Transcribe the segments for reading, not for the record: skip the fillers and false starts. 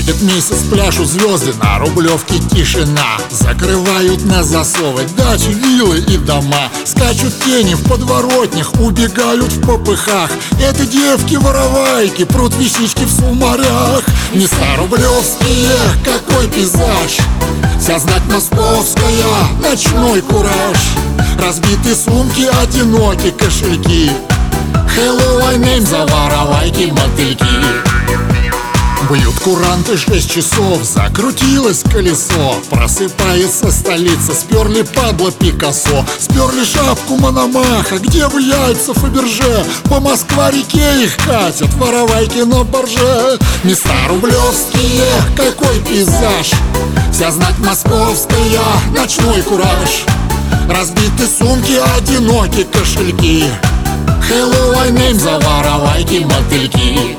Светит месяц, пляшут звезды, на Рублевке тишина. Закрывают на засовы дачи, виллы и дома. Скачут тени в подворотнях, убегают в попыхах. Это девки-воровайки, прут вещички в сумарях. Места рублевские, какой пейзаж! Вся знать московская, ночной кураж. Разбиты сумки, одиноки кошельки. Hello, my name, за мотыльки. Бьют куранты 6 часов, закрутилось колесо. Просыпается столица, сперли Пабло Пикассо. Сперли шапку Мономаха, где вы яйца Фаберже? По Москва-реке их катят, воровайки на барже. Места рублевские, какой пейзаж! Вся знать московская, ночной кураж. Разбиты сумки, одиноки кошельки. Hello, my name, за мотыльки.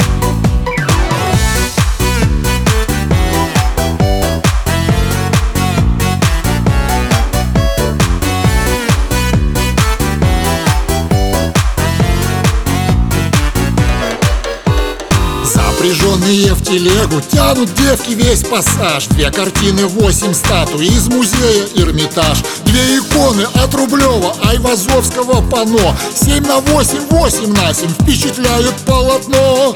Запряженные в телегу тянут девки весь пассаж. 2 картины, 8 статуй из музея Эрмитаж. 2 иконы от Рублева, Айвазовского панно. 7 на 8, 8 на 7 впечатляют полотно.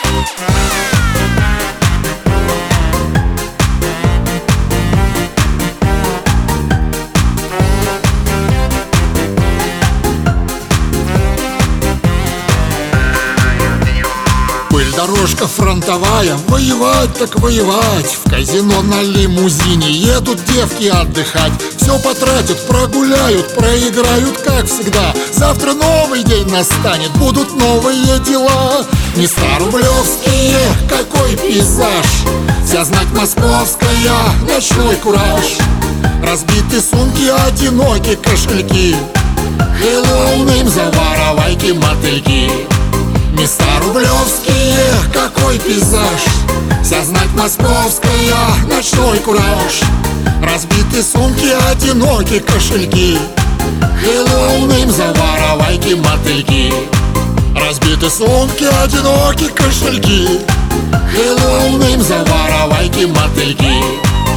Дорожка фронтовая, воевать так воевать. В казино на лимузине едут девки отдыхать. Все потратят, прогуляют, проиграют, как всегда. Завтра новый день настанет, будут новые дела. Места рублевские, какой пейзаж! Вся знать московская, ночной кураж. Разбиты сумки, одиноки кошельки. Hello, name, за мотыльки. Места рублевские, какой пейзаж! Вся знать московская, ночной кураж. Разбиты сумки, одиноки кошельки. Hello, name, за мотыльки. Разбиты сумки, одиноки кошельки. Hello, name, за мотыльки.